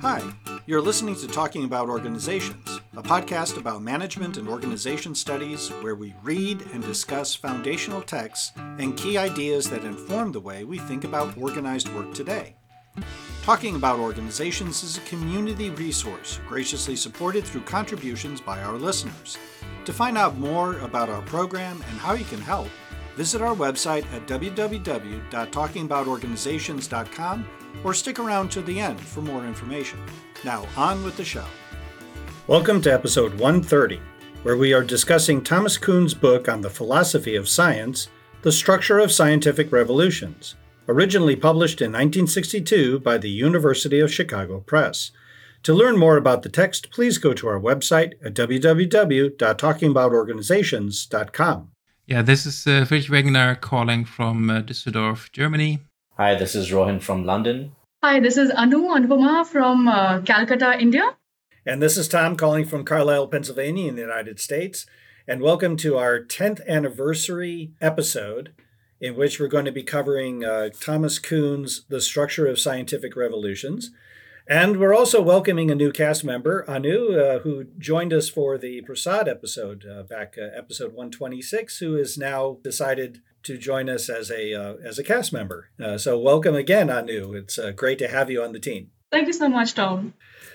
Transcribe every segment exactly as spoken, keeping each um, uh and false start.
Hi, you're listening to Talking About Organizations, a podcast about management and organization studies where we read and discuss foundational texts and key ideas that inform the way we think about organized work today. Talking About Organizations is a community resource graciously supported through contributions by our listeners. To find out more about our program and how you can help, visit our website at w w w dot talking about organizations dot com or stick around to the end for more information. Now, on with the show. Welcome to episode one thirty, where we are discussing Thomas Kuhn's book on the philosophy of science, The Structure of Scientific Revolutions, originally published in nineteen sixty-two by the University of Chicago Press. To learn more about the text, please go to our website at w w w dot talking about organizations dot com. Yeah, this is uh, Friedrich Wegener calling from uh, Düsseldorf, Germany. Hi, this is Rohin from London. Hi, this is Anu Anupama from uh, Calcutta, India. And this is Tom calling from Carlisle, Pennsylvania in the United States. And welcome to our tenth anniversary episode, in which we're going to be covering uh, Thomas Kuhn's The Structure of Scientific Revolutions. And we're also welcoming a new cast member, Anu, uh, who joined us for the Prasad episode, uh, back uh, episode one twenty-six, who has now decided to join us as a uh, as a cast member. Uh, so welcome again, Anu. It's uh, great to have you on the team. Thank you so much, Tom.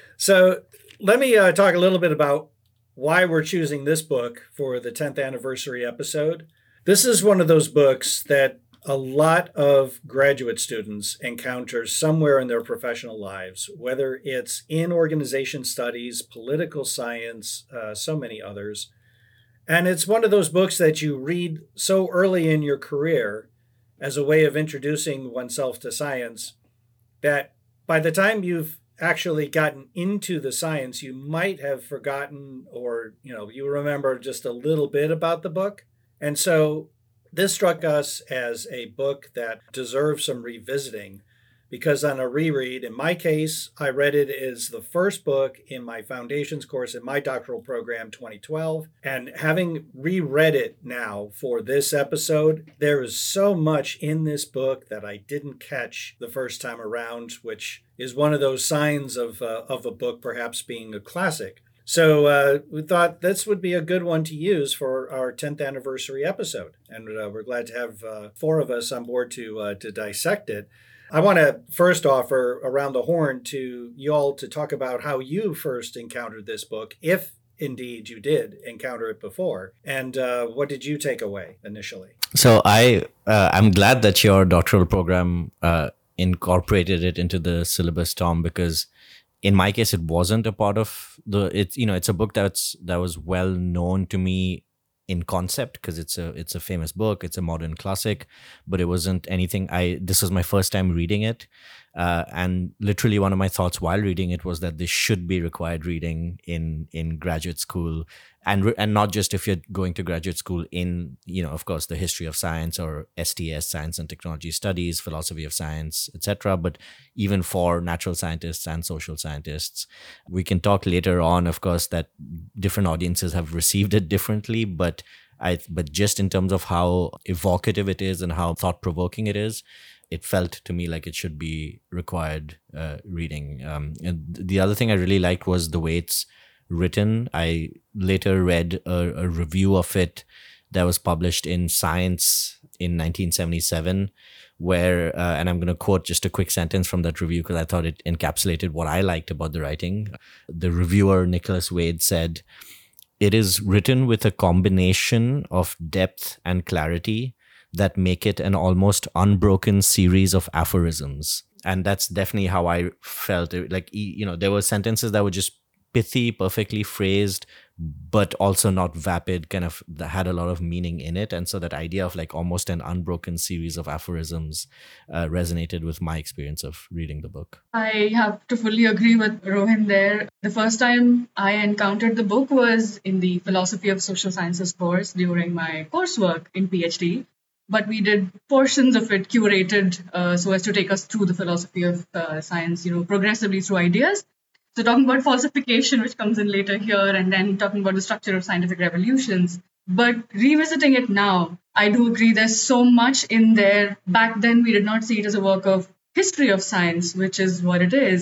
So let me uh, talk a little bit about why we're choosing this book for the tenth anniversary episode. This is one of those books that a lot of graduate students encounter somewhere in their professional lives, whether it's in organization studies, political science, uh, so many others. And it's one of those books that you read so early in your career as a way of introducing oneself to science that by the time you've actually gotten into the science, you might have forgotten, or, you know, you remember just a little bit about the book. And so this struck us as a book that deserves some revisiting, because on a reread, in my case, I read it as the first book in my foundations course in my doctoral program, twenty twelve. And having reread it now for this episode, there is so much in this book that I didn't catch the first time around, which is one of those signs of, uh, of a book perhaps being a classic. So uh, we thought this would be a good one to use for our tenth anniversary episode. And uh, we're glad to have uh, four of us on board to uh, to dissect it. I want to first offer around the horn to you all to talk about how you first encountered this book, if indeed you did encounter it before, and uh, what did you take away initially? So I, uh, I'm glad that your doctoral program uh, incorporated it into the syllabus, Tom, because in my case, it wasn't a part of the, it's, you know, it's a book that's, that was well known to me in concept because it's a, it's a famous book. It's a modern classic, but it wasn't anything I, this was my first time reading it. Uh, and literally one of my thoughts while reading it was that this should be required reading in, in graduate school, and, re- and not just if you're going to graduate school in, you know, of course, the history of science or S T S, science and technology studies, philosophy of science, et cetera, but even for natural scientists and social scientists. We can talk later on, of course, that different audiences have received it differently, but I, but just in terms of how evocative it is and how thought-provoking it is, it felt to me like it should be required uh, reading. Um, and the other thing I really liked was the way it's written. I later read a, a review of it that was published in Science in nineteen seventy-seven, where, uh, and I'm going to quote just a quick sentence from that review because I thought it encapsulated what I liked about the writing. The reviewer, Nicholas Wade, said, "It is written with a combination of depth and clarity that make it an almost unbroken series of aphorisms." And that's definitely how I felt. Like, you know, there were sentences that were just pithy, perfectly phrased, but also not vapid, kind of that had a lot of meaning in it. And so that idea of like almost an unbroken series of aphorisms uh, resonated with my experience of reading the book. I have to fully agree with Rohin there. The first time I encountered the book was in the Philosophy of Social Sciences course during my coursework in PhD. But we did portions of it curated uh, so as to take us through the philosophy of uh, science, you know, progressively through ideas. So talking about falsification, which comes in later here, and then talking about the structure of scientific revolutions. But revisiting it now, I do agree there's so much in there. Back then, we did not see it as a work of history of science, which is what it is.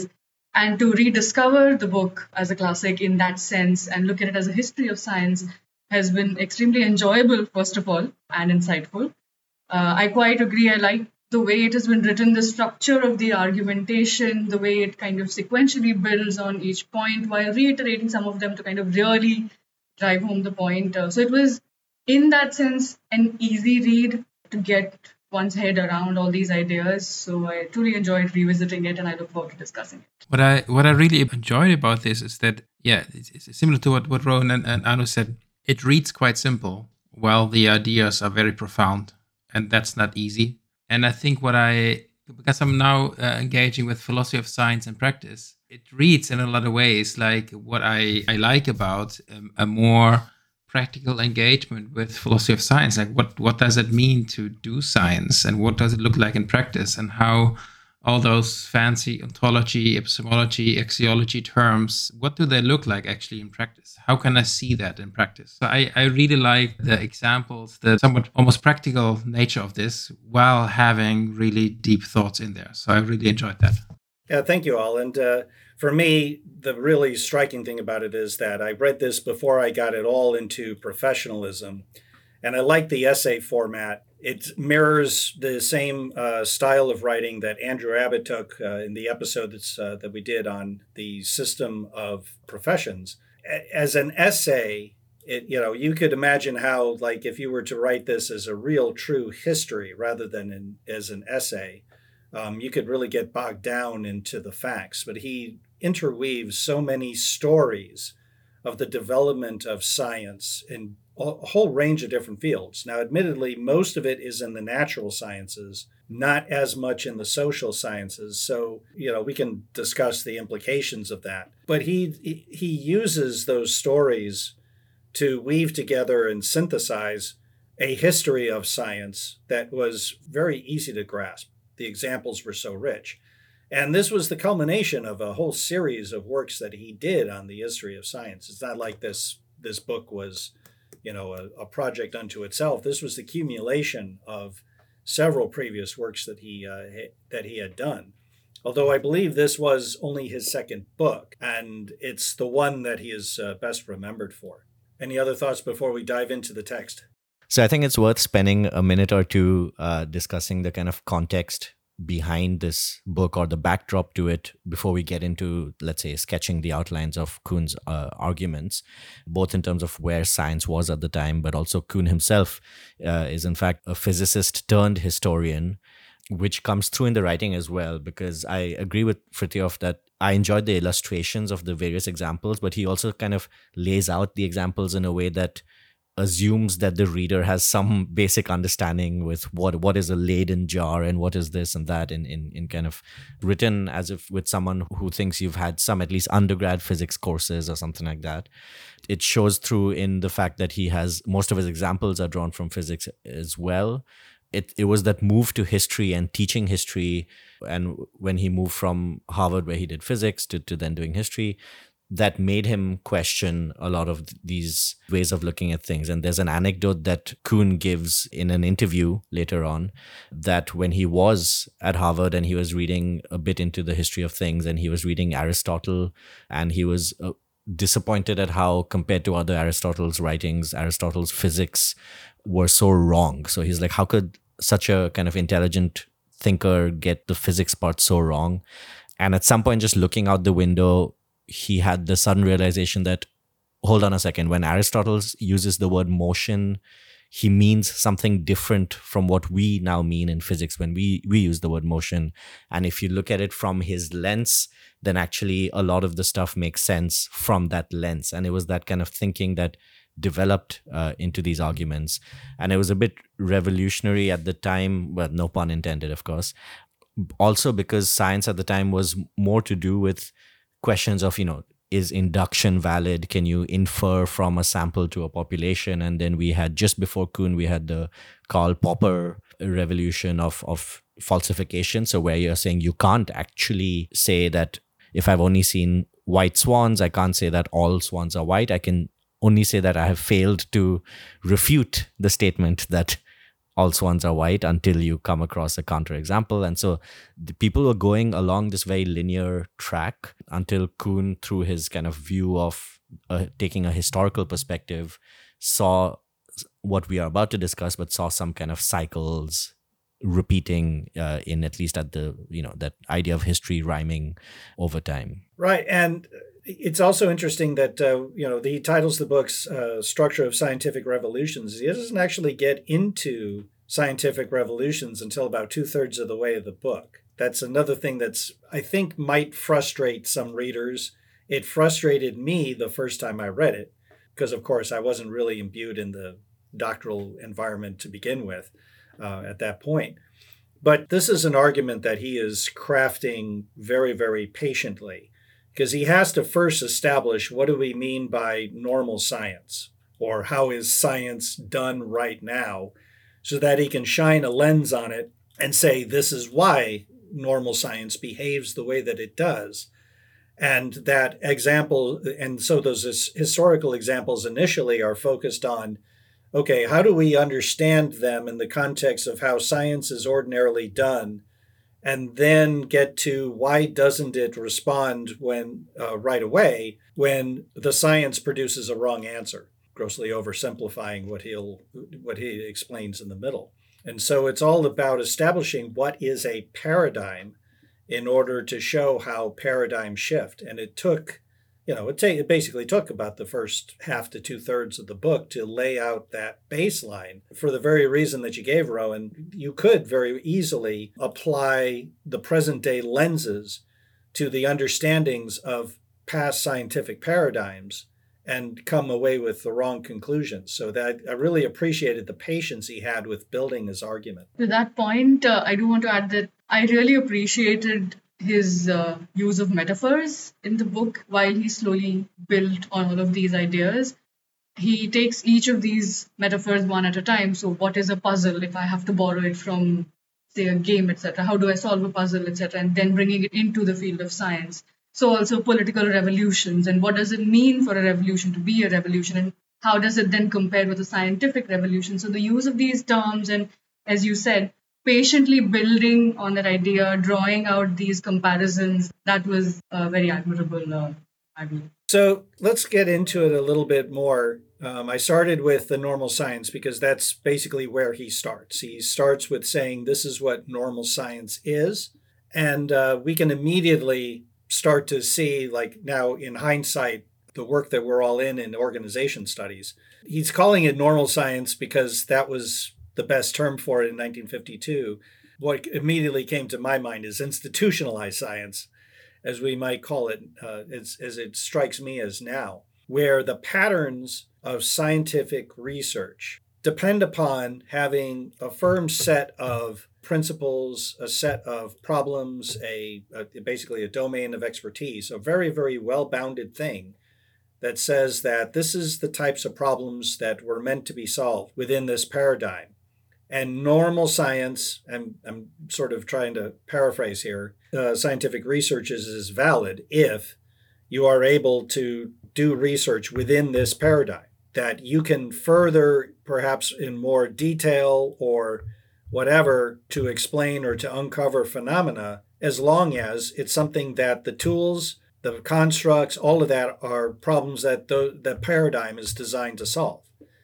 And to rediscover the book as a classic in that sense and look at it as a history of science has been extremely enjoyable, first of all, and insightful. Uh, I quite agree. I like the way it has been written, the structure of the argumentation, the way it kind of sequentially builds on each point while reiterating some of them to kind of really drive home the point. Uh, so it was, in that sense, an easy read to get one's head around all these ideas. So I truly enjoyed revisiting it, and I look forward to discussing it. What I what I really enjoyed about this is that, yeah, it's, it's similar to what, what Rowan and, and Anu said. It reads quite simple, while the ideas are very profound, and that's not easy. And I think what I, because I'm now uh, engaging with philosophy of science and practice, it reads in a lot of ways like what I, I like about um, a more practical engagement with philosophy of science. Like what, what does it mean to do science, and what does it look like in practice, and how all those fancy ontology, epistemology, axiology terms, what do they look like actually in practice? How can I see that in practice? So I, I really like the examples, the somewhat almost practical nature of this, while having really deep thoughts in there. So I really enjoyed that. Yeah, thank you all. And uh, for me, the really striking thing about it is that I read this before I got it all into professionalism. And I like the essay format. It mirrors the same uh, style of writing that Andrew Abbott took uh, in the episode that's, uh, that we did on the system of professions. As an essay, it, you know, you could imagine how, like, if you were to write this as a real, true history rather than in, as an essay, um, you could really get bogged down into the facts. But he interweaves so many stories of the development of science in a whole range of different fields. Now, admittedly, most of it is in the natural sciences, not as much in the social sciences. So, you know, we can discuss the implications of that. But he he uses those stories to weave together and synthesize a history of science that was very easy to grasp. The examples were so rich. And this was the culmination of a whole series of works that he did on the history of science. It's not like this this book was, you know, a, a project unto itself. This was the accumulation of several previous works that he uh, that he had done. Although I believe this was only his second book, and it's the one that he is uh, best remembered for. Any other thoughts before we dive into the text? So I think it's worth spending a minute or two uh, discussing the kind of context behind this book, or the backdrop to it, before we get into, let's say, sketching the outlines of Kuhn's uh, arguments, both in terms of where science was at the time, but also Kuhn himself uh, is in fact a physicist turned historian, which comes through in the writing as well, because I agree with Fritjof that I enjoyed the illustrations of the various examples, but he also kind of lays out the examples in a way that assumes that the reader has some basic understanding with what what is a Leyden jar and what is this and that, in, in, in kind of written as if with someone who thinks you've had some at least undergrad physics courses or something like that. It shows through in the fact that he has, most of his examples are drawn from physics as well. It it was that move to history and teaching history, and when he moved from Harvard, where he did physics, to, to then doing history, that made him question a lot of these ways of looking at things. And there's an anecdote that Kuhn gives in an interview later on, that when he was at Harvard and he was reading a bit into the history of things, and he was reading Aristotle, and he was uh, disappointed at how, compared to other Aristotle's writings, Aristotle's physics were so wrong. So he's like, how could such a kind of intelligent thinker get the physics part so wrong? And at some point, just looking out the window, he had the sudden realization that, hold on a second, when Aristotle uses the word motion, he means something different from what we now mean in physics when we, we use the word motion. And if you look at it from his lens, then actually a lot of the stuff makes sense from that lens. And it was that kind of thinking that developed uh, into these arguments. And it was a bit revolutionary at the time, well, no pun intended, of course. Also because science at the time was more to do with questions of, you know, is induction valid? Can you infer from a sample to a population? And then we had, just before Kuhn, we had the Karl Popper revolution of, of falsification. So where you're saying you can't actually say that if I've only seen white swans, I can't say that all swans are white. I can only say that I have failed to refute the statement that all swans are white until you come across a counterexample. And so the people were going along this very linear track until Kuhn, through his kind of view of uh, taking a historical perspective, saw what we are about to discuss, but saw some kind of cycles repeating uh, in at least at the, you know, that idea of history rhyming over time. Right. And it's also interesting that, uh, you know, he titles the book's uh, Structure of Scientific Revolutions. He doesn't actually get into scientific revolutions until about two thirds of the way of the book. That's another thing that's, I think, might frustrate some readers. It frustrated me the first time I read it because, of course, I wasn't really imbued in the doctoral environment to begin with uh, at that point. But this is an argument that he is crafting very, very patiently, because he has to first establish what do we mean by normal science, or how is science done right now, so that he can shine a lens on it and say this is why normal science behaves the way that it does. And that example, and so those historical examples initially are focused on, okay, how do we understand them in the context of how science is ordinarily done? And then get to why doesn't it respond when uh, right away when the science produces a wrong answer, grossly oversimplifying what he'll what he explains in the middle. And so it's all about establishing what is a paradigm in order to show how paradigms shift. And it took, you know, it, ta- it basically took about the first half to two thirds of the book to lay out that baseline. For the very reason that you gave, Rowan, you could very easily apply the present day lenses to the understandings of past scientific paradigms and come away with the wrong conclusions. So that I really appreciated the patience he had with building his argument. To that point, uh, I do want to add that I really appreciated his uh, use of metaphors in the book while he slowly built on all of these ideas. He takes each of these metaphors one at a time. So what is a puzzle if I have to borrow it from, say, a game, et cetera? How do I solve a puzzle, et cetera? And then bringing it into the field of science. So also political revolutions, and what does it mean for a revolution to be a revolution, and how does it then compare with a scientific revolution? So the use of these terms, and as you said, patiently building on that idea, drawing out these comparisons, that was uh, very admirable, uh, I believe. So let's get into it a little bit more. Um, I started with the normal science because that's basically where he starts. He starts with saying this is what normal science is, and uh, we can immediately start to see, like now in hindsight, the work that we're all in in organization studies. He's calling it normal science because that was the best term for it in nineteen fifty-two. What immediately came to my mind is institutionalized science, as we might call it, uh, as, as it strikes me as now, where the patterns of scientific research depend upon having a firm set of principles, a set of problems, a, a basically a domain of expertise, a very, very well-bounded thing that says that this is the types of problems that were meant to be solved within this paradigm. And normal science, and I'm sort of trying to paraphrase here, uh, scientific research is, is valid if you are able to do research within this paradigm, that you can further, perhaps in more detail or whatever, to explain or to uncover phenomena, as long as it's something that the tools, the constructs, all of that are problems that the, the paradigm is designed to solve.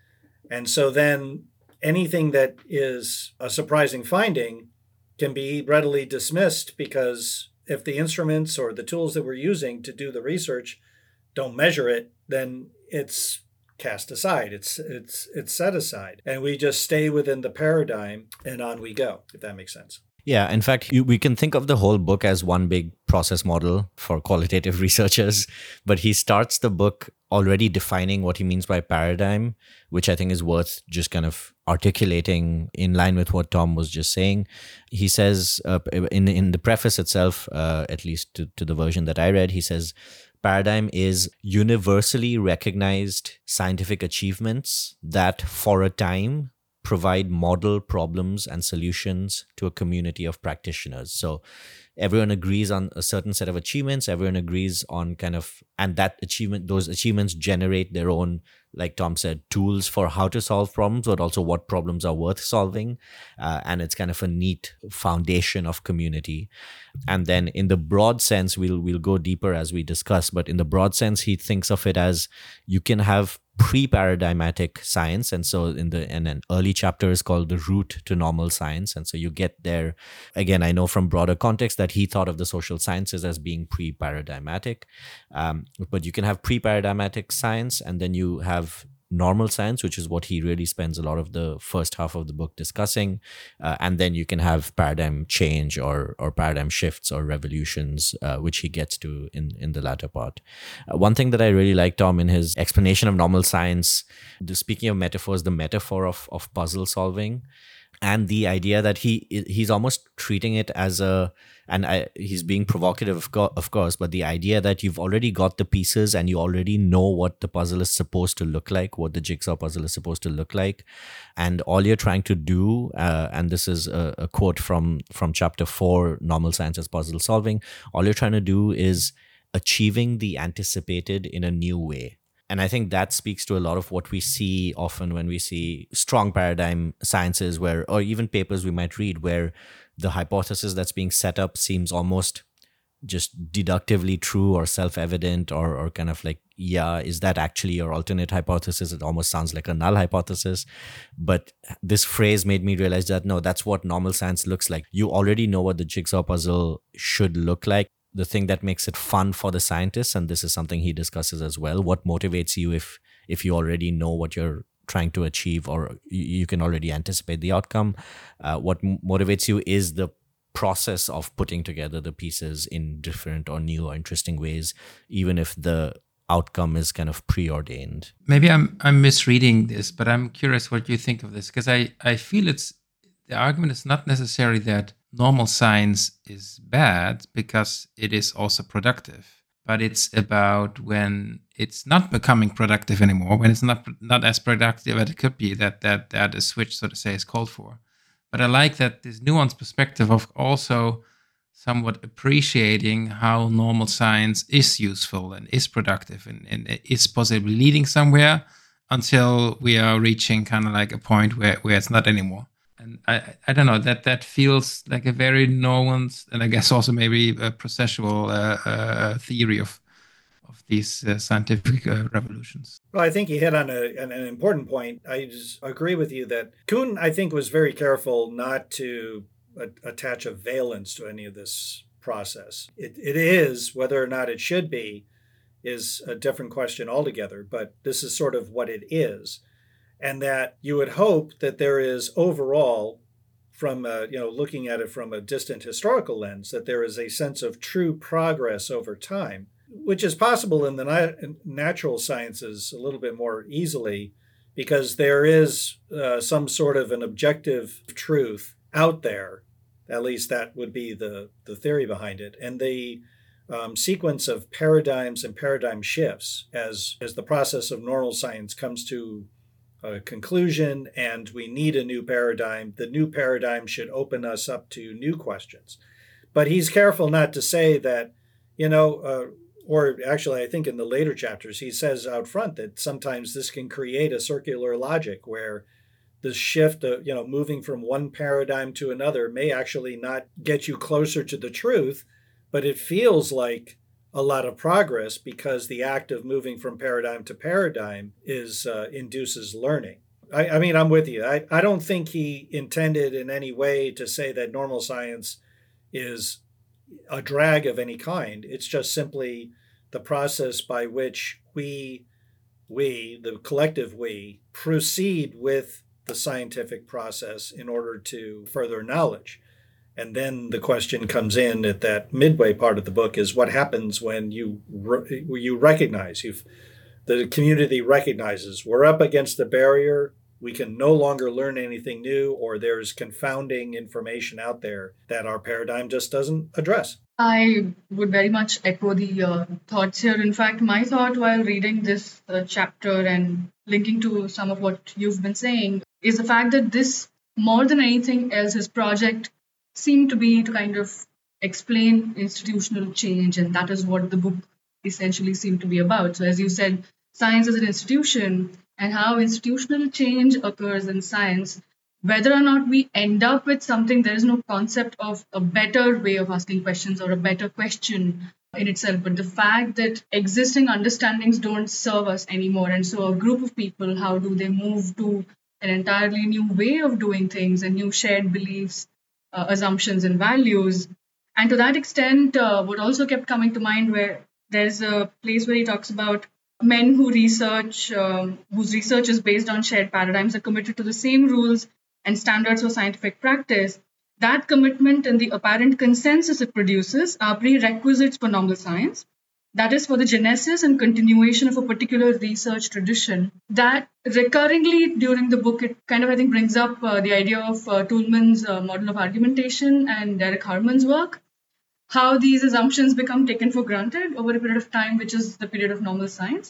And so then anything that is a surprising finding can be readily dismissed, because if the instruments or the tools that we're using to do the research don't measure it, then it's cast aside, it's it's it's set aside, and we just stay within the paradigm and on we go, if that makes sense. Yeah, in fact, you, we can think of the whole book as one big process model for qualitative researchers, but he starts the book already defining what he means by paradigm, which I think is worth just kind of articulating in line with what Tom was just saying. He says uh, in, in the preface itself, uh, at least to, to the version that I read, he says, paradigm is universally recognized scientific achievements that for a time provide model problems and solutions to a community of practitioners. So everyone agrees on a certain set of achievements. Everyone agrees on kind of, and that achievement, those achievements generate their own, like Tom said, tools for how to solve problems, but also what problems are worth solving. Uh, and it's kind of a neat foundation of community. And then in the broad sense, we'll we'll go deeper as we discuss, but in the broad sense, he thinks of it as you can have pre-paradigmatic science. And so in the in an early chapter is called The Route to Normal Science. And so you get there, again, I know from broader context that he thought of the social sciences as being pre-paradigmatic. Um, but you can have pre-paradigmatic science, and then you have normal science, which is what he really spends a lot of the first half of the book discussing. Uh, and then you can have paradigm change or or paradigm shifts or revolutions, uh, which he gets to in, in the latter part. Uh, one thing that I really like, Tom, in his explanation of normal science, the, speaking of metaphors, the metaphor of, of puzzle solving, and the idea that he he's almost treating it as a, and I, he's being provocative, of, co- of course, but the idea that you've already got the pieces and you already know what the puzzle is supposed to look like, what the jigsaw puzzle is supposed to look like, and all you're trying to do, uh, and this is a, a quote from from chapter four, Normal Science as Puzzle Solving, all you're trying to do is achieving the anticipated in a new way. And I think that speaks to a lot of what we see often when we see strong paradigm sciences where, or even papers we might read where the hypothesis that's being set up seems almost just deductively true or self-evident or, or kind of like, yeah, is that actually your alternate hypothesis? It almost sounds like a null hypothesis. But this phrase made me realize that, no, that's what normal science looks like. You already know what the jigsaw puzzle should look like. The thing that makes it fun for the scientists, and this is something he discusses as well, what motivates you if if you already know what you're trying to achieve or you can already anticipate the outcome. Uh, what m- motivates you is the process of putting together the pieces in different or new or interesting ways, even if the outcome is kind of preordained. Maybe I'm I'm misreading this, but I'm curious what you think of this, because I, I feel it's the argument is not necessarily that normal science is bad because it is also productive, but it's about when it's not becoming productive anymore, when it's not not as productive as it could be, that that that a switch, so to say, is called for. But I like that this nuanced perspective of also somewhat appreciating how normal science is useful and is productive and, and is possibly leading somewhere until we are reaching kind of like a point where, where it's not anymore. And I, I don't know, that that feels like a very nuanced and I guess also maybe a processual uh, uh, theory of of these uh, scientific uh, revolutions. Well, I think you hit on a, an, an important point. I just agree with you that Kuhn, I think, was very careful not to a, attach a valence to any of this process. It, it is, whether or not it should be, is a different question altogether, but this is sort of what it is. And that you would hope that there is overall, from a, you know, looking at it from a distant historical lens, that there is a sense of true progress over time, which is possible in the na- natural sciences a little bit more easily, because there is uh, some sort of an objective truth out there. At least that would be the, the theory behind it. And the um, sequence of paradigms and paradigm shifts as, as the process of normal science comes to a conclusion and we need a new paradigm, the new paradigm should open us up to new questions. But he's careful not to say that, you know, uh, or actually I think in the later chapters, he says out front that sometimes this can create a circular logic where the shift of, you know, moving from one paradigm to another may actually not get you closer to the truth, but it feels like a lot of progress because the act of moving from paradigm to paradigm is uh, induces learning. I, I mean, I'm with you. I, I don't think he intended in any way to say that normal science is a drag of any kind. It's just simply the process by which we, we, the collective we, proceed with the scientific process in order to further knowledge. And then the question comes in at that midway part of the book is what happens when you re- you recognize, you've, the community recognizes we're up against the barrier, we can no longer learn anything new, or there's confounding information out there that our paradigm just doesn't address. I would very much echo the uh, thoughts here. In fact, my thought while reading this uh, chapter and linking to some of what you've been saying is the fact that this, more than anything else, his project seemed to be to kind of explain institutional change, and that is what the book essentially seemed to be about. So, as you said, science is an institution, and how institutional change occurs in science, whether or not we end up with something, there is no concept of a better way of asking questions or a better question in itself, but the fact that existing understandings don't serve us anymore. And so, a group of people, how do they move to an entirely new way of doing things and new shared beliefs, uh, assumptions, and values? And to that extent, uh, what also kept coming to mind, where there's a place where he talks about men who research, um, whose research is based on shared paradigms, are committed to the same rules and standards for scientific practice. That commitment and the apparent consensus it produces are prerequisites for normal science. That is, for the genesis and continuation of a particular research tradition. That recurringly during the book, it kind of, I think, brings up uh, the idea of uh, Toulmin's uh, model of argumentation and Derek Harman's work, how these assumptions become taken for granted over a period of time, which is the period of normal science.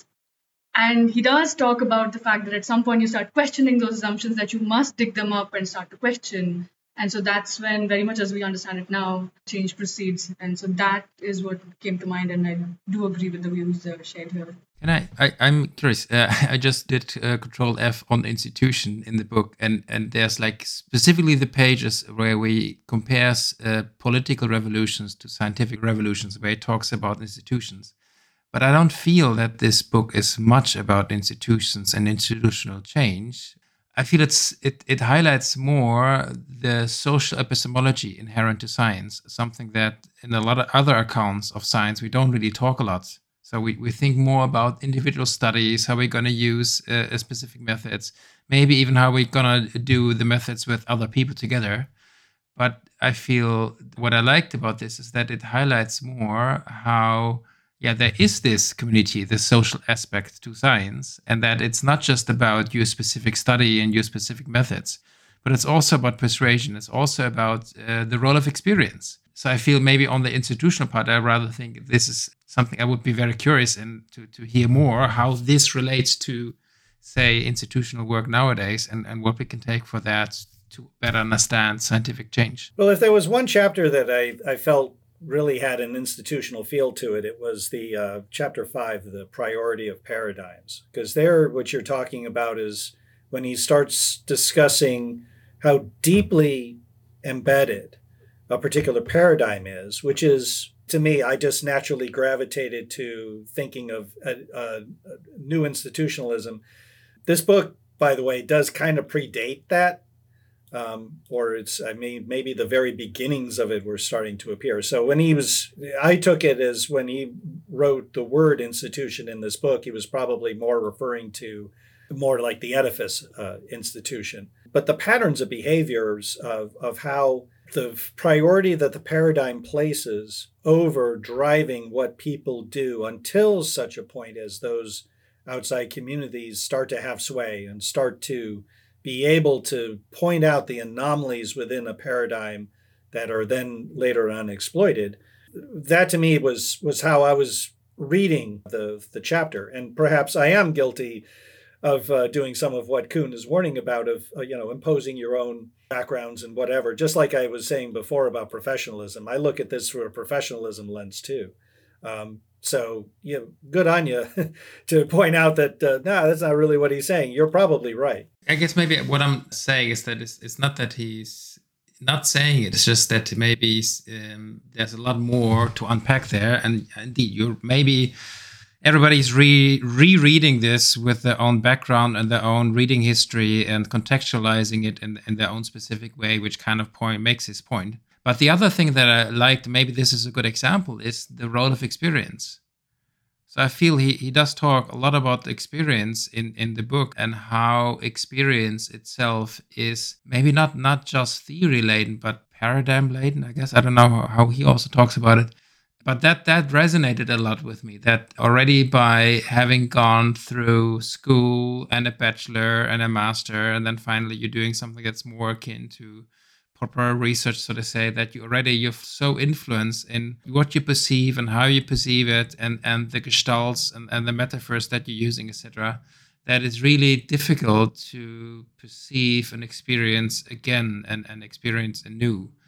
And he does talk about the fact that at some point you start questioning those assumptions, that you must dig them up and start to question. And so that's when, very much as we understand it now, change proceeds. And so that is what came to mind. And I do agree with the views uh, shared here. And I, I, I'm curious. Uh, I just did uh, Control F on institution in the book. And, and there's like specifically the pages where we compares uh, political revolutions to scientific revolutions, where it talks about institutions. But I don't feel that this book is much about institutions and institutional change. I feel it's it, it highlights more the social epistemology inherent to science, something that in a lot of other accounts of science, we don't really talk a lot. So we, we think more about individual studies, how we're going to use uh, specific methods, maybe even how we're going to do the methods with other people together. But I feel what I liked about this is that it highlights more how yeah, there is this community, this social aspect to science, and that it's not just about your specific study and your specific methods, but it's also about persuasion. It's also about uh, the role of experience. So I feel maybe on the institutional part, I rather think this is something I would be very curious in to, to hear more, how this relates to, say, institutional work nowadays, and, and what we can take for that to better understand scientific change. Well, if there was one chapter that I, I felt really had an institutional feel to it, it was the uh, chapter five, the priority of paradigms. Because there, what you're talking about is when he starts discussing how deeply embedded a particular paradigm is, which is, to me, I just naturally gravitated to thinking of a, a, a new institutionalism. This book, by the way, does kind of predate that. Um, or it's, I mean, maybe the very beginnings of it were starting to appear. So when he was, I took it as when he wrote the word institution in this book, he was probably more referring to more like the edifice uh, institution. But the patterns of behaviors of, of how the priority that the paradigm places over driving what people do until such a point as those outside communities start to have sway and start to be able to point out the anomalies within a paradigm that are then later on exploited. That to me was was how I was reading the, the chapter. And perhaps I am guilty of uh, doing some of what Kuhn is warning about, of uh, you know, imposing your own backgrounds and whatever. Just like I was saying before about professionalism, I look at this through a professionalism lens too. Um, so, you know, good on you to point out that, uh, no, that's not really what he's saying. You're probably right. I guess maybe what I'm saying is that it's, it's not that he's not saying it. It's just that maybe um, there's a lot more to unpack there. And indeed, you're maybe everybody's re rereading this with their own background and their own reading history and contextualizing it in, in their own specific way, which kind of point makes his point. But the other thing that I liked, maybe this is a good example, is the role of experience. So I feel he, he does talk a lot about experience in, in the book, and how experience itself is maybe not, not just theory laden, but paradigm laden, I guess. I don't know how he also talks about it. But that, that resonated a lot with me, that already by having gone through school and a bachelor and a master, and then finally you're doing something that's more akin to proper research, so to say, that you already, you're so influenced in what you perceive and how you perceive it, and, and the gestalts and, and the metaphors that you're using, et cetera, that it's really difficult to perceive and experience again and, and experience anew.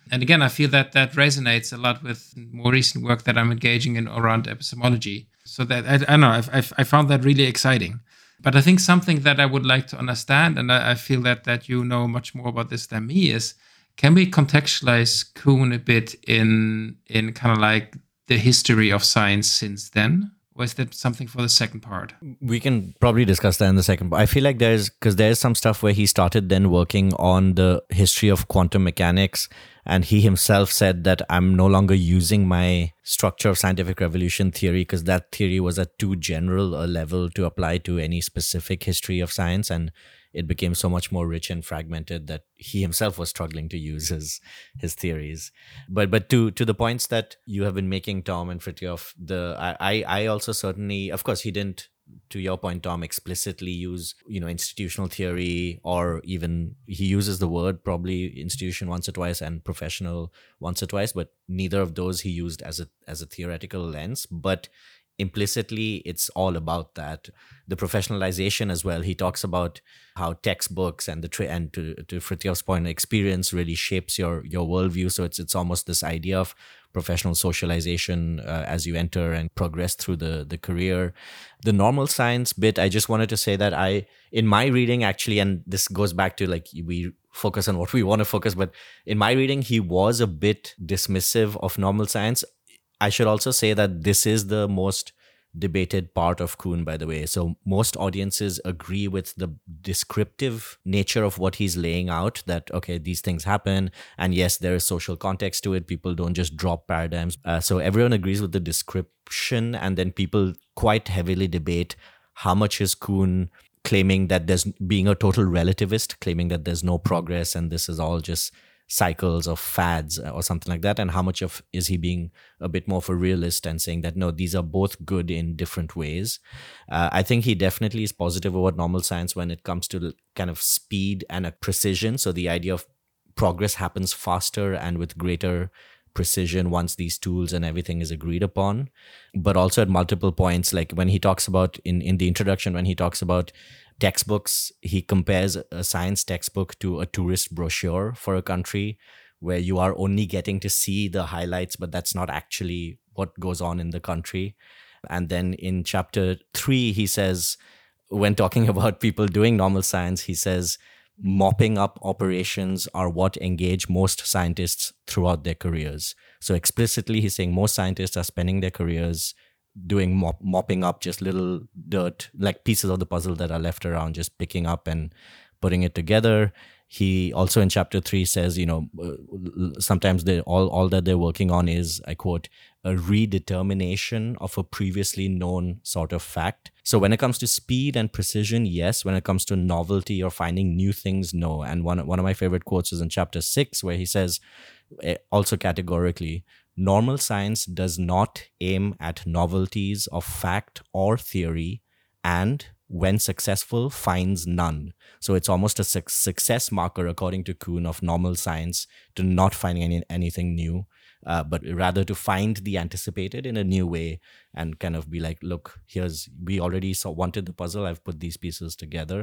And again, I feel that that resonates a lot with more recent work that I'm engaging in around epistemology. So that, I, I don't know, I've, I've, I found that really exciting. But I think something that I would like to understand, and I, I feel that that you know much more about this than me, is can we contextualize Kuhn a bit in in kind of like the history of science since then? Or is that something for the second part? We can probably discuss that in the second part. I feel like there's, because there's some stuff where he started then working on the history of quantum mechanics. And he himself said that I'm no longer using my structure of scientific revolution theory because that theory was at too general a level to apply to any specific history of science. And it became so much more rich and fragmented that he himself was struggling to use his his theories. But but to to the points that you have been making, Tom and Fritjof, the I I also certainly, of course, he didn't, to your point, Tom, explicitly use, you know, institutional theory, or even he uses the word probably institution once or twice and professional once or twice, but neither of those he used as a as a theoretical lens. But implicitly, it's all about that. The professionalization as well. He talks about how textbooks and the tra- and to to Fritjof's point, experience really shapes your your worldview. So it's it's almost this idea of professional socialization uh, as you enter and progress through the the career. The normal science bit, I just wanted to say that I, in my reading actually, and this goes back to like we focus on what we want to focus, but in my reading, he was a bit dismissive of normal science. I should also say that this is the most debated part of Kuhn, by the way. So most audiences agree with the descriptive nature of what he's laying out, that, okay, these things happen. And yes, there is social context to it. People don't just drop paradigms. Uh, so everyone agrees with the description. And then people quite heavily debate how much is Kuhn claiming that there's being a total relativist, claiming that there's no progress and this is all just cycles of fads or something like that, and how much of is he being a bit more of a realist and saying that no, these are both good in different ways. uh, I think he definitely is positive about normal science when it comes to kind of speed and a precision. So the idea of progress happens faster and with greater precision once these tools and everything is agreed upon. But also at multiple points, like when he talks about in in the introduction, when he talks about textbooks, he compares a science textbook to a tourist brochure for a country where you are only getting to see the highlights, but that's not actually what goes on in the country. And then in chapter three, he says, when talking about people doing normal science, he says, mopping up operations are what engage most scientists throughout their careers. So explicitly, he's saying most scientists are spending their careers doing mop, mopping up just little dirt, like pieces of the puzzle that are left around, just picking up and putting it together. He also in chapter three says, you know, sometimes they all, all that they're working on is, I quote, a redetermination of a previously known sort of fact. So when it comes to speed and precision, yes. When it comes to novelty or finding new things, no. And one, one of my favorite quotes is in chapter six, where he says, also categorically, normal science does not aim at novelties of fact or theory, and when successful, finds none. So it's almost a su- success marker, according to Kuhn, of normal science to not finding any, anything new, uh, but rather to find the anticipated in a new way and kind of be like, look, here's, we already saw, wanted the puzzle, I've put these pieces together.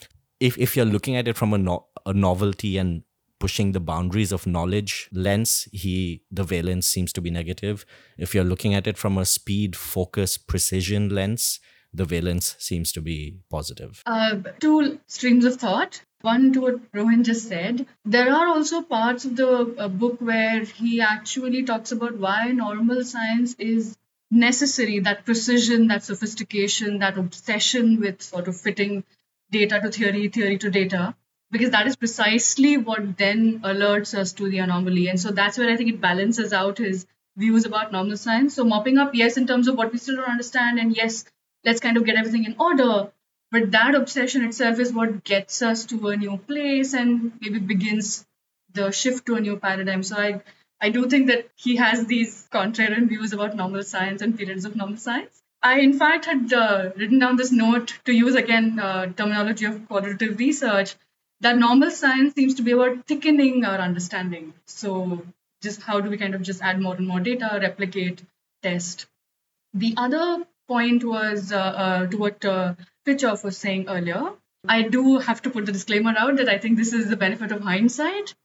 If if you're looking at it from a, no, a novelty and pushing the boundaries of knowledge lens, he the valence seems to be negative. If you're looking at it from a speed, focus, precision lens, the valence seems to be positive. Uh, two streams of thought. One to what Rohan just said. There are also parts of the uh, book where he actually talks about why normal science is necessary, that precision, that sophistication, that obsession with sort of fitting data to theory, theory to data. Because that is precisely what then alerts us to the anomaly. And so that's where I think it balances out his views about normal science. So mopping up, yes, in terms of what we still don't understand, and yes, let's kind of get everything in order. But that obsession itself is what gets us to a new place and maybe begins the shift to a new paradigm. So I, I do think that he has these contrarian views about normal science and periods of normal science. I, in fact, had uh, written down this note to use, again, uh, terminology of qualitative research, that normal science seems to be about thickening our understanding. So just how do we kind of just add more and more data, replicate, test. The other point was uh, uh, to what uh, Fritjof was saying earlier. I do have to put the disclaimer out that I think this is the benefit of hindsight.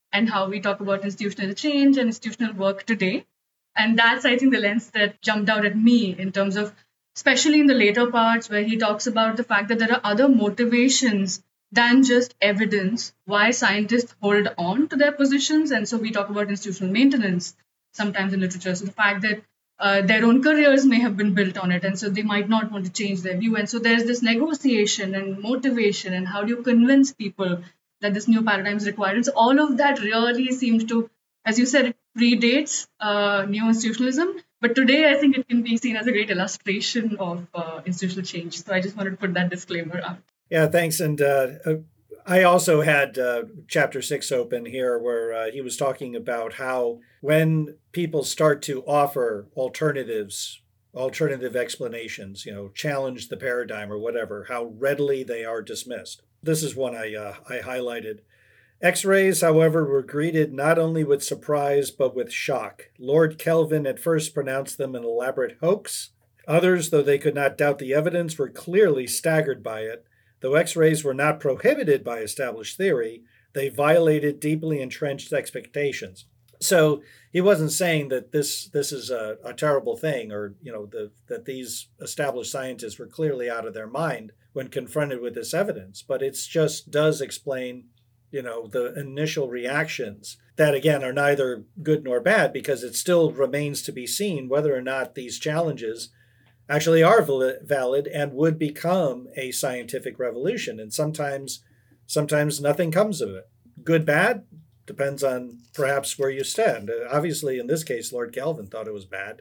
and how we talk about institutional change and institutional work today. And that's, I think, the lens that jumped out at me in terms of, especially in the later parts where he talks about the fact that there are other motivations than just evidence why scientists hold on to their positions. And so we talk about institutional maintenance sometimes in literature. So the fact that uh, their own careers may have been built on it, and so they might not want to change their view. And so there's this negotiation and motivation, and how do you convince people that this new paradigm is required? And so all of that really seems to, as you said, it predates uh, neo institutionalism. But today, I think it can be seen as a great illustration of uh, institutional change. So I just wanted to put that disclaimer out. Yeah, thanks. And uh, I also had uh, chapter six open here where uh, he was talking about how when people start to offer alternatives, alternative explanations, you know, challenge the paradigm or whatever, how readily they are dismissed. This is one I uh, I highlighted. X-rays, however, were greeted not only with surprise, but with shock. Lord Kelvin at first pronounced them an elaborate hoax. Others, though they could not doubt the evidence, were clearly staggered by it. Though X-rays were not prohibited by established theory, they violated deeply entrenched expectations. So he wasn't saying that this this is a, a terrible thing, or you know the, that these established scientists were clearly out of their mind when confronted with this evidence, but it just does explain, you know, the initial reactions that, again, are neither good nor bad, because it still remains to be seen whether or not these challenges actually are valid and would become a scientific revolution. And sometimes, sometimes nothing comes of it. Good, bad, depends on perhaps where you stand. Obviously, in this case, Lord Kelvin thought it was bad.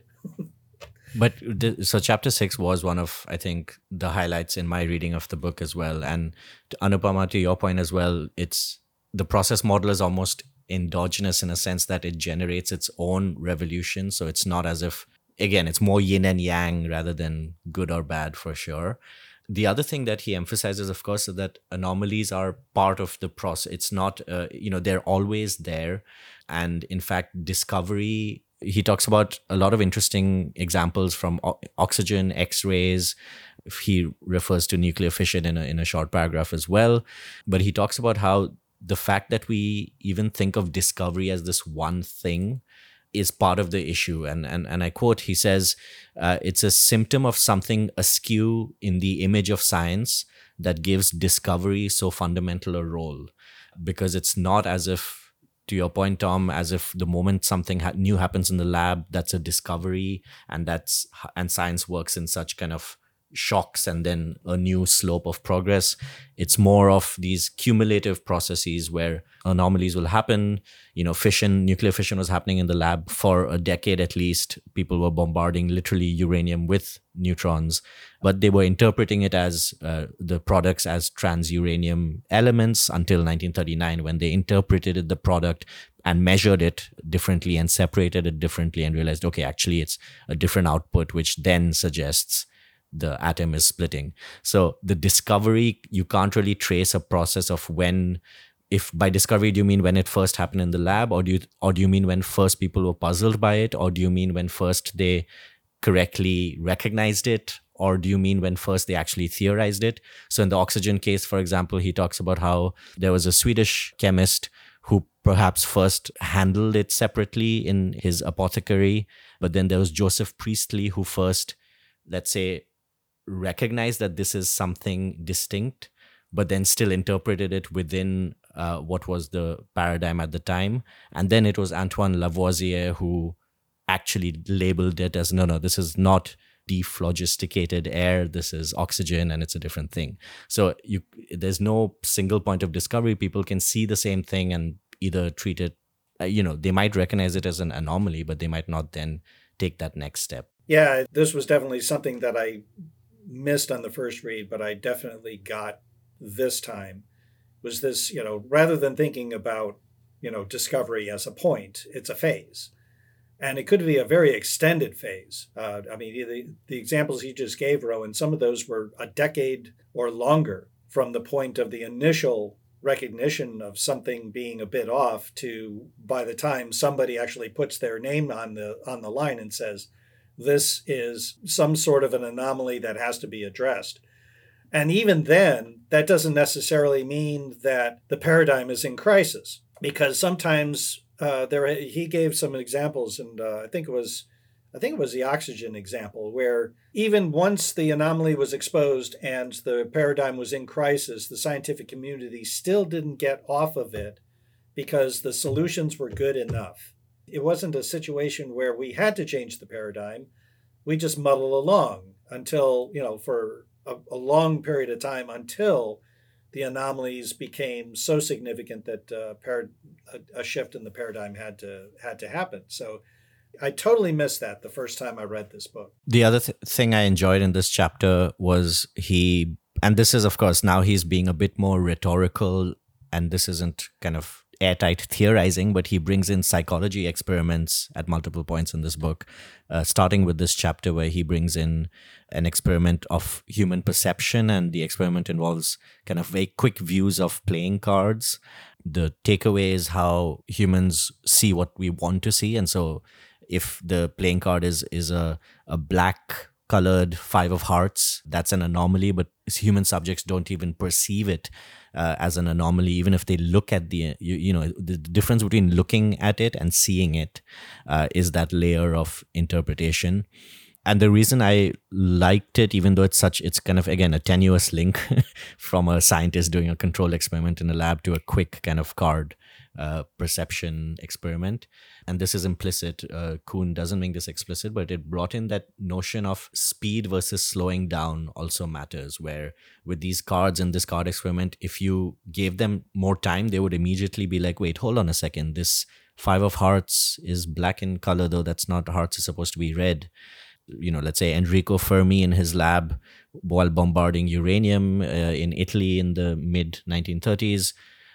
But the, so chapter six was one of, I think, the highlights in my reading of the book as well. And to Anupama, to your point as well, it's the process model is almost endogenous in a sense that it generates its own revolution. So it's not as if, again, it's more yin and yang rather than good or bad for sure. The other thing that he emphasizes, of course, is that anomalies are part of the process. It's not, uh, you know, they're always there. And in fact, discovery, he talks about a lot of interesting examples from o- oxygen, X-rays. He refers to nuclear fission in a, in a short paragraph as well. But he talks about how the fact that we even think of discovery as this one thing is part of the issue. And and, and I quote, he says, uh, it's a symptom of something askew in the image of science that gives discovery so fundamental a role. Because it's not as if, to your point, Tom, as if the moment something ha- new happens in the lab, that's a discovery, and that's and science works in such kind of shocks and then a new slope of progress. It's more of these cumulative processes where anomalies will happen. You know, fission, nuclear fission was happening in the lab for a decade at least. People were bombarding literally uranium with neutrons, but they were interpreting it as uh, the products as transuranium elements until nineteen thirty-nine, when they interpreted the product and measured it differently and separated it differently and realized, okay, actually it's a different output, which then suggests the atom is splitting. So the discovery, you can't really trace a process of when, if by discovery, do you mean when it first happened in the lab, or do you, or do you mean when first people were puzzled by it, or do you mean when first they correctly recognized it, or do you mean when first they actually theorized it? So in the oxygen case, for example, he talks about how there was a Swedish chemist who perhaps first handled it separately in his apothecary, but then there was Joseph Priestley who first, let's say, recognized that this is something distinct, but then still interpreted it within uh, what was the paradigm at the time. And then it was Antoine Lavoisier who actually labeled it as, no, no, this is not dephlogisticated air, this is oxygen, and it's a different thing. So you, there's no single point of discovery. People can see the same thing and either treat it, uh, you know, they might recognize it as an anomaly, but they might not then take that next step. Yeah, this was definitely something that I missed on the first read, but I definitely got this time, was this, you know, rather than thinking about, you know, discovery as a point, it's a phase. And it could be a very extended phase. Uh, I mean, the, the examples he just gave, Rowan, some of those were a decade or longer from the point of the initial recognition of something being a bit off to by the time somebody actually puts their name on the on the line and says, this is some sort of an anomaly that has to be addressed. And even then, that doesn't necessarily mean that the paradigm is in crisis. because sometimes uh, there he gave some examples, and uh, I think it was I think it was the oxygen example, where even once the anomaly was exposed and the paradigm was in crisis, the scientific community still didn't get off of it because the solutions were good enough. It wasn't a situation where we had to change the paradigm. We just muddle along until, you know, for a, a long period of time until the anomalies became so significant that uh, par- a, a shift in the paradigm had to had to happen. So I totally missed that the first time I read this book. The other th- thing I enjoyed in this chapter was he, and this is, of course, now he's being a bit more rhetorical, and this isn't kind of airtight theorizing, but he brings in psychology experiments at multiple points in this book, uh, starting with this chapter where he brings in an experiment of human perception, and the experiment involves kind of very quick views of playing cards. The takeaway is how humans see what we want to see, and so if the playing card is is a, a black colored five of hearts, that's an anomaly, but human subjects don't even perceive it uh, as an anomaly, even if they look at the, you, you know, the difference between looking at it and seeing it uh, is that layer of interpretation. And the reason I liked it, even though it's such, it's kind of, again, a tenuous link from a scientist doing a control experiment in a lab to a quick kind of card uh, perception experiment. And this is implicit. Uh, Kuhn doesn't make this explicit, but it brought in that notion of speed versus slowing down also matters, where with these cards in this card experiment, if you gave them more time, they would immediately be like, wait, hold on a second. This five of hearts is black in color, though that's not, hearts is supposed to be red. You know, let's say Enrico Fermi in his lab while bombarding uranium uh, in Italy in the mid nineteen thirties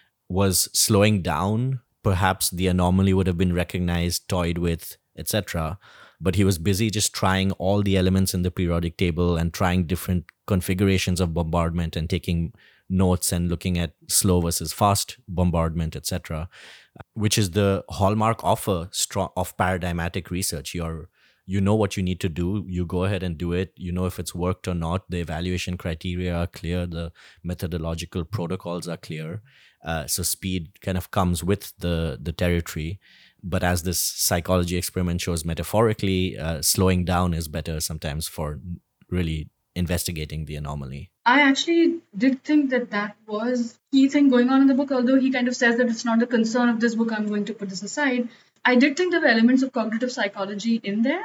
was slowing down. Perhaps the anomaly would have been recognized, toyed with, et cetera. But he was busy just trying all the elements in the periodic table and trying different configurations of bombardment and taking notes and looking at slow versus fast bombardment, et cetera, which is the hallmark of a strong of paradigmatic research. You're You know what you need to do. You go ahead and do it. You know if it's worked or not. The evaluation criteria are clear. The methodological protocols are clear. Uh, so speed kind of comes with the, the territory. But as this psychology experiment shows metaphorically, uh, slowing down is better sometimes for really investigating the anomaly. I actually did think that that was key thing going on in the book, although he kind of says that it's not the concern of this book. I'm going to put this aside. I did think there were elements of cognitive psychology in there.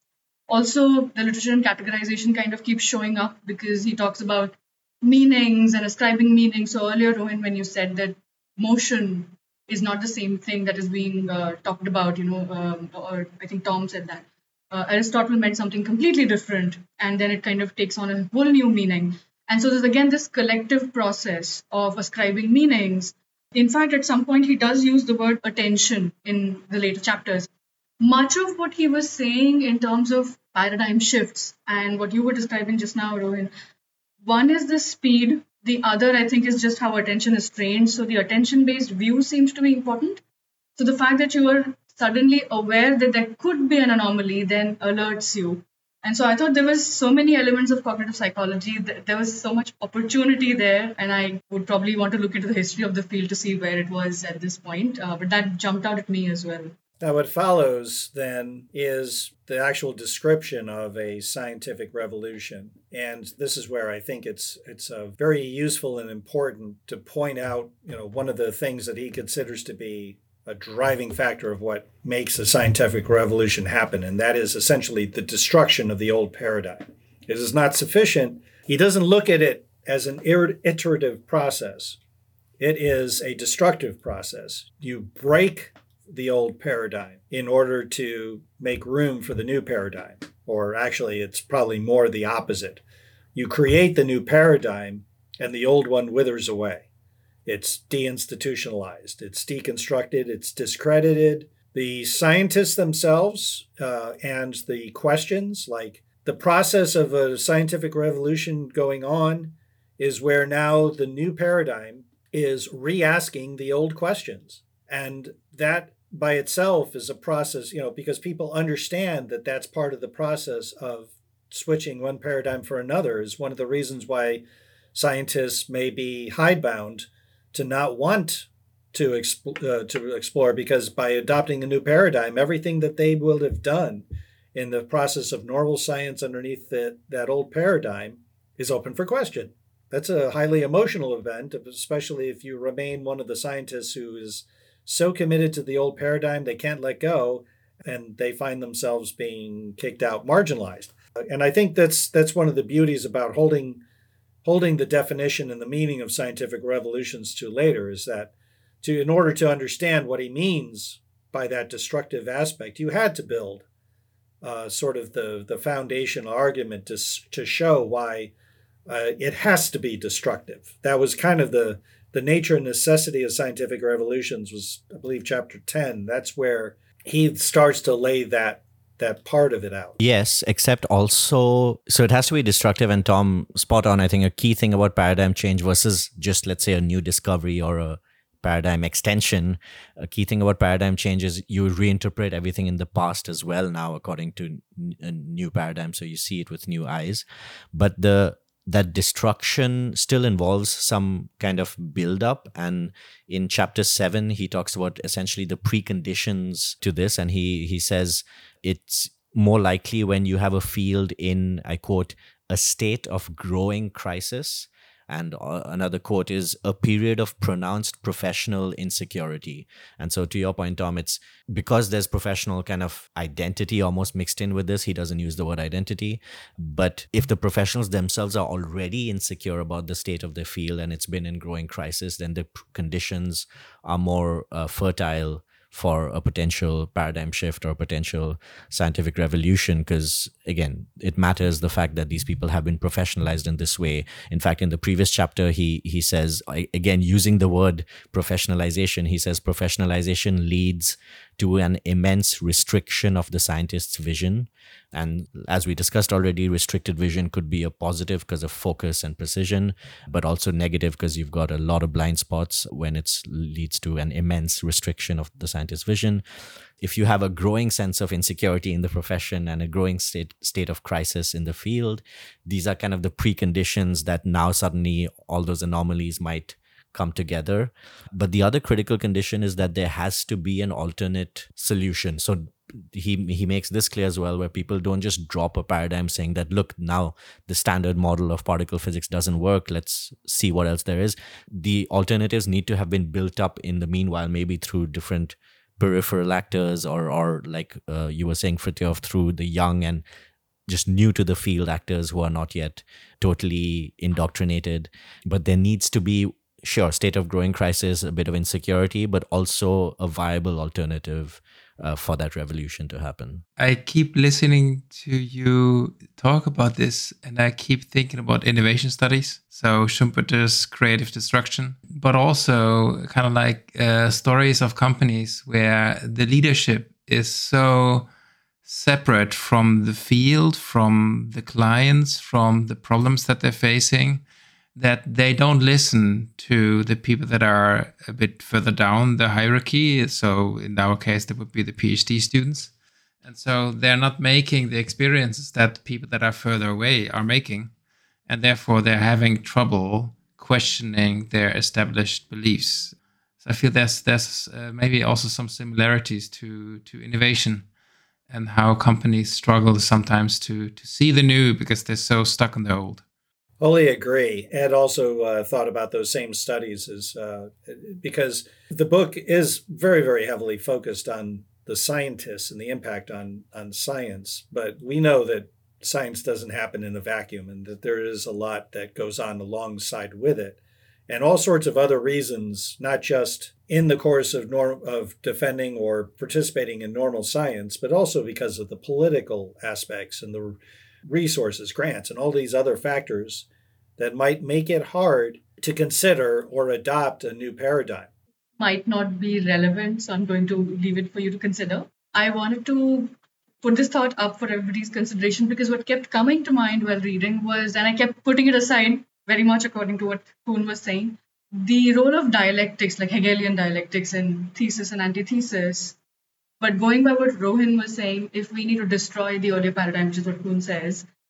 Also, the literature and categorization kind of keeps showing up because he talks about meanings and ascribing meaning. So earlier, Rohin, when you said that motion is not the same thing that is being uh, talked about, you know, um, or I think Tom said that. Uh, Aristotle meant something completely different, and then it kind of takes on a whole new meaning. And so there's again this collective process of ascribing meanings. In fact, at some point, he does use the word attention in the later chapters. Much of what he was saying in terms of paradigm shifts and what you were describing just now, Rohin, one is the speed. The other, I think, is just how attention is trained. So the attention-based view seems to be important. So the fact that you are suddenly aware that there could be an anomaly then alerts you. And so I thought there was so many elements of cognitive psychology. There was so much opportunity there. And I would probably want to look into the history of the field to see where it was at this point. Uh, but that jumped out at me as well. Now, what follows then is the actual description of a scientific revolution. And this is where I think it's it's uh, very useful and important to point out, you know, one of the things that he considers to be a driving factor of what makes a scientific revolution happen, and that is essentially the destruction of the old paradigm. It is not sufficient. He doesn't look at it as an iterative process. It is a destructive process. You break the old paradigm in order to make room for the new paradigm. Or actually, it's probably more the opposite. You create the new paradigm and the old one withers away. It's deinstitutionalized, it's deconstructed, it's discredited. The scientists themselves uh, and the questions, like the process of a scientific revolution going on, is where now the new paradigm is re-asking the old questions. And that by itself is a process, you know, because people understand that that's part of the process of switching one paradigm for another, is one of the reasons why scientists may be hidebound to not want to, exp- uh, to explore, because by adopting a new paradigm, everything that they would have done in the process of normal science underneath the, that old paradigm is open for question. That's a highly emotional event, especially if you remain one of the scientists who is so committed to the old paradigm they can't let go, and they find themselves being kicked out, marginalized. And I think that's that's one of the beauties about holding holding the definition and the meaning of scientific revolutions to later, is that to in order to understand what he means by that destructive aspect, you had to build uh, sort of the the foundational argument to to show why uh, it has to be destructive. That was kind of the the nature and necessity of scientific revolutions, was, I believe, chapter ten. That's where he starts to lay that that part of it out. Yes, except also, so it has to be destructive. And Tom, spot on. I think a key thing about paradigm change versus just, let's say, a new discovery or a paradigm extension, a key thing about paradigm change is you reinterpret everything in the past as well now according to a new paradigm. So you see it with new eyes. But the that destruction still involves some kind of build-up. And in chapter seven, he talks about essentially the preconditions to this. And he he says it's more likely when you have a field in, I quote, a state of growing crisis. And another quote is a period of pronounced professional insecurity. And so to your point, Tom, it's because there's professional kind of identity almost mixed in with this. He doesn't use the word identity. But if the professionals themselves are already insecure about the state of their field and it's been in growing crisis, then the conditions are more uh, fertile for a potential paradigm shift or a potential scientific revolution, because again, it matters the fact that these people have been professionalized in this way. In fact, in the previous chapter, he he says, again, using the word professionalization, he says professionalization leads to an immense restriction of the scientist's vision. And as we discussed already, restricted vision could be a positive because of focus and precision, but also negative because you've got a lot of blind spots when it leads to an immense restriction of the scientist's vision. If you have a growing sense of insecurity in the profession and a growing state state of crisis in the field, these are kind of the preconditions that now suddenly all those anomalies might come together. But the other critical condition is that there has to be an alternate solution. So he he makes this clear as well, where people don't just drop a paradigm saying that, look, now the standard model of particle physics doesn't work, let's see what else there is. The alternatives need to have been built up in the meanwhile, maybe through different peripheral actors, or or like uh, you were saying, Fritjof, through the young and just new to the field actors who are not yet totally indoctrinated. But there needs to be, sure, state of growing crisis, a bit of insecurity, but also a viable alternative uh, for that revolution to happen. I keep listening to you talk about this, and I keep thinking about innovation studies. So Schumpeter's creative destruction, but also kind of like uh, stories of companies where the leadership is so separate from the field, from the clients, from the problems that they're facing, that they don't listen to the people that are a bit further down the hierarchy. So in our case, that would be the PhD students. And so they're not making the experiences that people that are further away are making. And therefore, they're having trouble questioning their established beliefs. So I feel there's, there's uh, maybe also some similarities to, to innovation and how companies struggle sometimes to, to see the new because they're so stuck in the old. Wholly agree. Ed also uh, thought about those same studies as uh, because the book is very, very heavily focused on the scientists and the impact on, on science. But we know that science doesn't happen in a vacuum and that there is a lot that goes on alongside with it. And all sorts of other reasons, not just in the course of norm, of defending or participating in normal science, but also because of the political aspects and the resources, grants, and all these other factors that might make it hard to consider or adopt a new paradigm. Might not be relevant, so I'm going to leave it for you to consider. I wanted to put this thought up for everybody's consideration because what kept coming to mind while reading was, and I kept putting it aside very much according to what Kuhn was saying, the role of dialectics, like Hegelian dialectics and thesis and antithesis. But going by what Rohin was saying, if we need to destroy the earlier paradigm, which is what Kuhn says,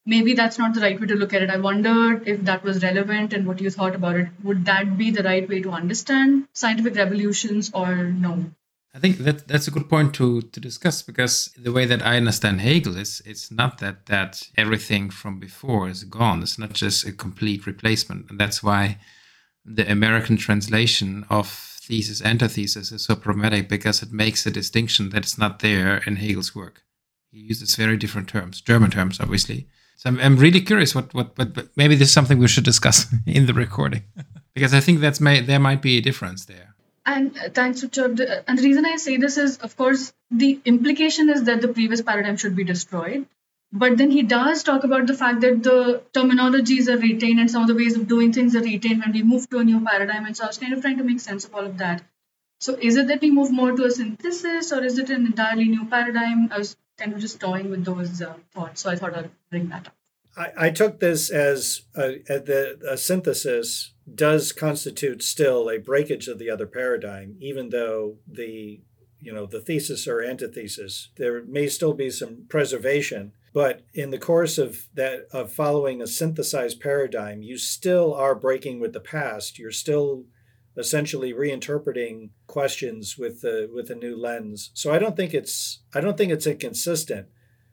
maybe that's not the right way to look at it. I wondered if that was relevant and what you thought about it. Would that be the right way to understand scientific revolutions or no? I think that that's a good point to, to discuss, because the way that I understand Hegel is it's not that, that everything from before is gone. It's not just a complete replacement. And that's why the American translation of thesis, antithesis is so problematic, because it makes a distinction that's not there in Hegel's work. He uses very different terms, German terms, obviously. So I'm, I'm really curious what, what, what, but maybe this is something we should discuss in the recording, because I think that's may, there might be a difference there. And uh, thanks, Richard. And the reason I say this is, of course, the implication is that the previous paradigm should be destroyed. But then he does talk about the fact that the terminologies are retained and some of the ways of doing things are retained when we move to a new paradigm. And so I was kind of trying to make sense of all of that. So is it that we move more to a synthesis, or is it an entirely new paradigm? I was kind of just toying with those uh, thoughts. So I thought I'd bring that up. I, I took this as a, a, the, a synthesis does constitute still a breakage of the other paradigm, even though the, you know, the thesis or antithesis, there may still be some preservation, but in the course of that, of following a synthesized paradigm, you still are breaking with the past. You're still essentially reinterpreting questions with the, with a new lens. So I don't think it's, I don't think it's inconsistent.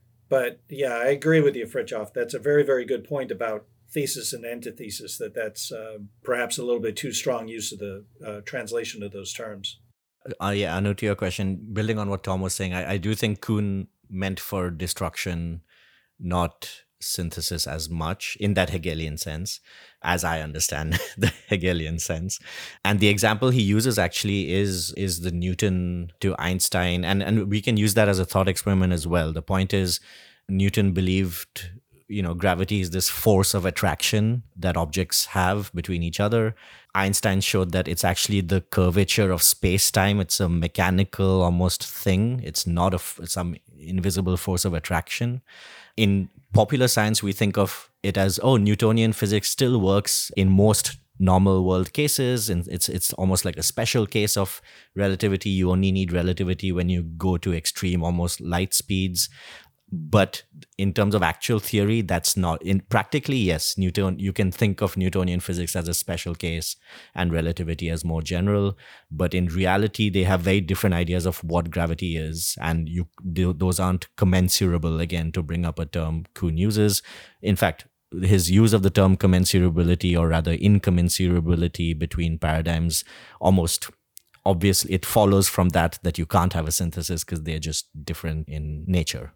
But yeah, I agree with you, Fritjof. That's a very, very good point about thesis and antithesis, that that's uh, perhaps a little bit too strong use of the uh, translation of those terms. Uh, yeah, Anu, to your question, building on what Tom was saying, I, I do think Kuhn meant for destruction, not synthesis as much in that Hegelian sense, as I understand the Hegelian sense. And the example he uses actually is is the Newton to Einstein, and, and we can use that as a thought experiment as well. The point is, Newton believed, you know, gravity is this force of attraction that objects have between each other. Einstein showed that it's actually the curvature of space-time. It's a mechanical almost thing. It's not a, some invisible force of attraction. In popular science, we think of it as, oh, Newtonian physics still works in most normal world cases, and it's it's almost like a special case of relativity. You only need relativity when you go to extreme, almost light speeds. But in terms of actual theory, that's not in practically, yes, Newton, you can think of Newtonian physics as a special case and relativity as more general. But in reality, they have very different ideas of what gravity is. And you those aren't commensurable, again, to bring up a term Kuhn uses. In fact, his use of the term commensurability, or rather incommensurability between paradigms, almost obviously it follows from that, that you can't have a synthesis because they're just different in nature.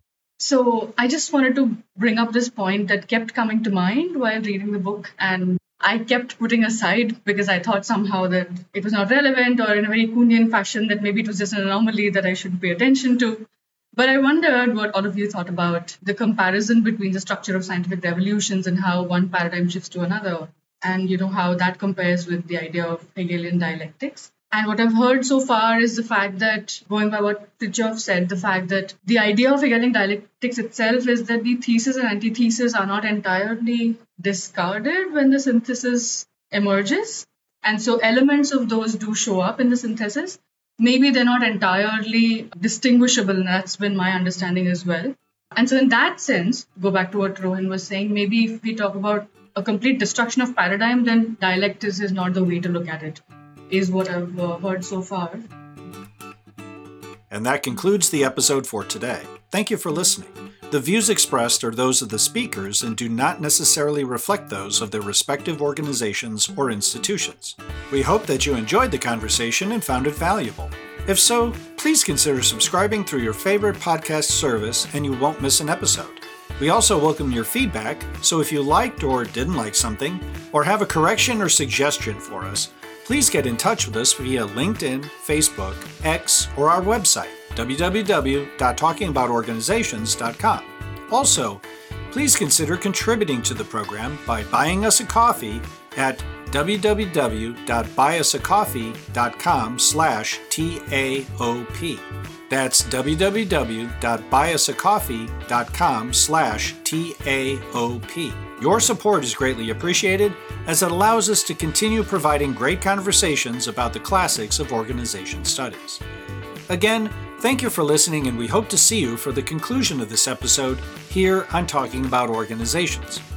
So I just wanted to bring up this point that kept coming to mind while reading the book, and I kept putting aside because I thought somehow that it was not relevant, or in a very Kuhnian fashion that maybe it was just an anomaly that I should pay attention to. But I wondered what all of you thought about the comparison between the structure of scientific revolutions and how one paradigm shifts to another, and you know how that compares with the idea of Hegelian dialectics. And what I've heard so far is the fact that, going by what Fritjof said, the fact that the idea of Hegelian dialectics itself is that the thesis and antithesis are not entirely discarded when the synthesis emerges. And so elements of those do show up in the synthesis. Maybe they're not entirely distinguishable, and that's been my understanding as well. And so in that sense, go back to what Rohan was saying, maybe if we talk about a complete destruction of paradigm, then dialectics is not the way to look at it, is what I've uh, heard so far. And that concludes the episode for today. Thank you for listening. The views expressed are those of the speakers and do not necessarily reflect those of their respective organizations or institutions. We hope that you enjoyed the conversation and found it valuable. If so, please consider subscribing through your favorite podcast service and you won't miss an episode. We also welcome your feedback, so if you liked or didn't like something, or have a correction or suggestion for us, please get in touch with us via LinkedIn, Facebook, X, or our website, w w w dot talking about organizations dot com. Also, please consider contributing to the program by buying us a coffee at w w w dot buy us a coffee dot com slash T A O P. That's w w w dot buy us a coffee dot com slash T A O P. Your support is greatly appreciated, as it allows us to continue providing great conversations about the classics of organization studies. Again, Thank you for listening, and we hope to see you for the conclusion of this episode here on Talking About Organizations.